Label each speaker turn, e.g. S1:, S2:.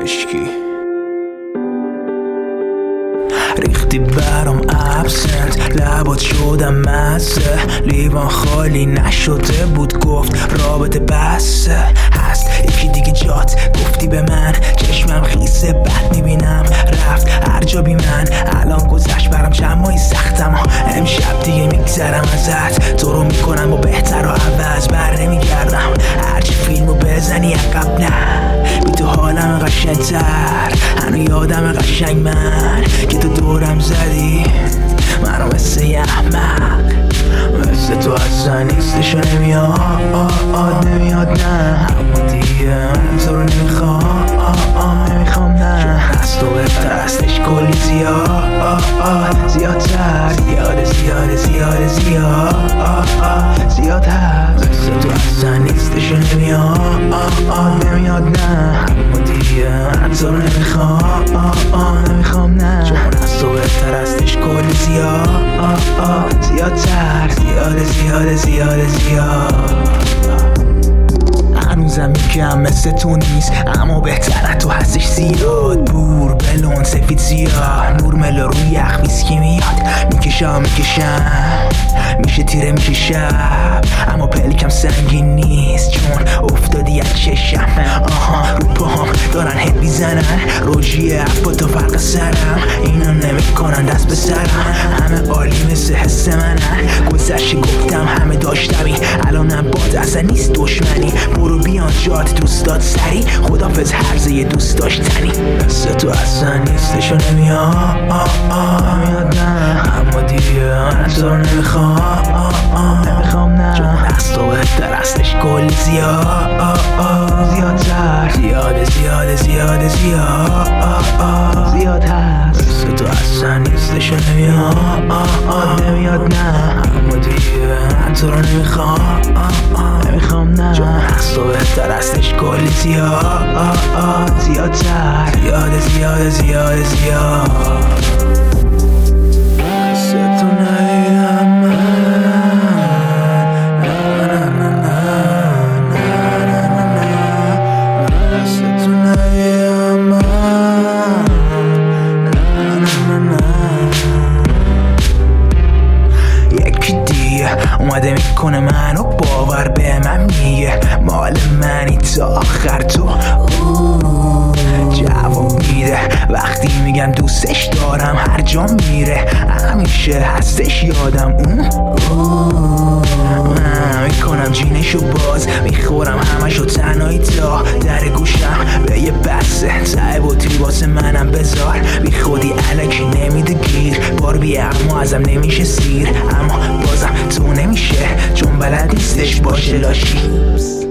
S1: مشکی ریختی برام ابسنت، لبات شدم مزه، لیوان خالی نشده بود گفت رابطه بسه. هست یکی دیگه جات گفتی به من، چشمم خیسه بد میبینم رفت هر جا بی من. الان گذشت برام چند ماهی سختم، امشب دیگه میگذرم ازت، تو رو میکنم با بهتر و عوض بر نمیگردم. هرچی فیلمو بزنی عقب نه، بی تو حالم قشنگتر، هنو یادم قشنگ من که تو دورم زدی منو مثل یه احمق، مثل تو اصلا نیستش و نمیاد نه، اما دیگه من تو رو نمیخوام نه، از تو بهتر هستش کلی زیادتر زیاد هست، مثل تو اصلا نیستش و نمیاد نه، اما دیگه من تو رو نمیخوام نه، چون از تو بهتر هستش کلی زیادتر هنوزم میگم مثل تو نیست، اما بهتره تو هستش زیاد. بور بلون سفید سیاه، نور ملا روی یخ ویسکی میاد، میکشم میشه تیره میشه شب، اما پلکم سنگین نیست چون افتادی از چشم. رو پاهم دارن هد میزنن، روژیه با تو فرق سرم، اینا نمیکنن دست به سرم، همه عالی مثل حس منن، گذشت گفتم همه داشتمی، الانم باد اصلا نیست دشمنی، برو بیان جات دوست داد سری، خدافز هرزه یه دوست داشتنی، مثل تو اصلا نیستش و نمیاد نه، اما دیگه من تو رو نمیخوام نه، چون از تو بهتر هستش کلی زیادتر زیاد هست، مثل تو اصلا نیستش و نمیاد نه، اما دیگه من تو رو نمیخوام نه، چون از تو بهتر هستش کلی زیادتر مثل تو ندیدم اومده میکنه منو باور به من میگه مال منی تا آخر، تو جواب میده وقتی میگم دوستش دارم، هر جا میره همیشه هستش یادم من میکنم جینشو باز، میخورم همشو تنهایی تا در گوشم به یه بسه ته بطری واسه منم بذار، بی خودی علکی نمیده گیر، بار بی اما ازم نمیشه سیر، اما بازم تو نمیشه چون بلد نیستش باشه لاشی.